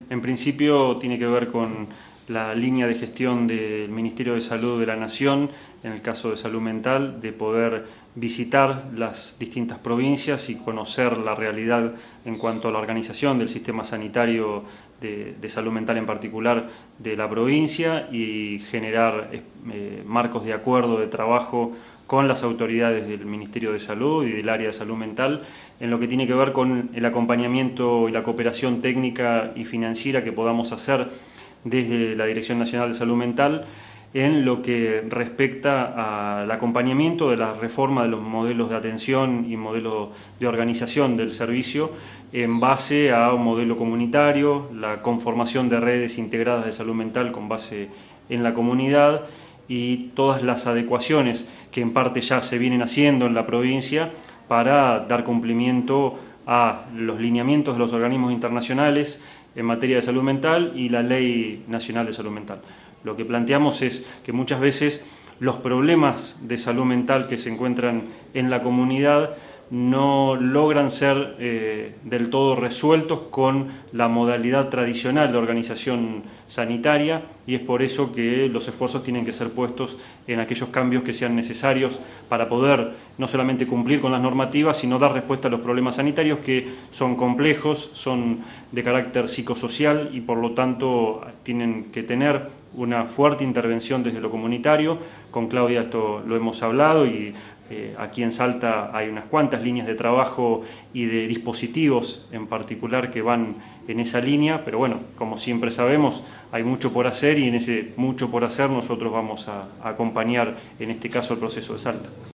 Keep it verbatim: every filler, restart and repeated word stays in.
En principio tiene que ver con la línea de gestión del Ministerio de Salud de la Nación, en el caso de salud mental, de poder visitar las distintas provincias y conocer la realidad en cuanto a la organización del sistema sanitario de, de salud mental en particular de la provincia y generar eh, marcos de acuerdo de trabajo con las autoridades del Ministerio de Salud y del área de salud mental en lo que tiene que ver con el acompañamiento y la cooperación técnica y financiera que podamos hacer desde la Dirección Nacional de Salud Mental en lo que respecta al acompañamiento de la reforma de los modelos de atención y modelos de organización del servicio en base a un modelo comunitario, la conformación de redes integradas de salud mental con base en la comunidad y todas las adecuaciones que en parte ya se vienen haciendo en la provincia para dar cumplimiento a los lineamientos de los organismos internacionales en materia de salud mental y la Ley Nacional de Salud Mental. Lo que planteamos es que muchas veces los problemas de salud mental que se encuentran en la comunidad no logran ser eh, del todo resueltos con la modalidad tradicional de organización sanitaria y es por eso que los esfuerzos tienen que ser puestos en aquellos cambios que sean necesarios para poder no solamente cumplir con las normativas, sino dar respuesta a los problemas sanitarios que son complejos, son de carácter psicosocial y por lo tanto tienen que tener una fuerte intervención desde lo comunitario. Con Claudia esto lo hemos hablado y eh, aquí en Salta hay unas cuantas líneas de trabajo y de dispositivos en particular que van en esa línea, pero bueno, como siempre sabemos, hay mucho por hacer y en ese mucho por hacer nosotros vamos a, a acompañar en este caso el proceso de Salta.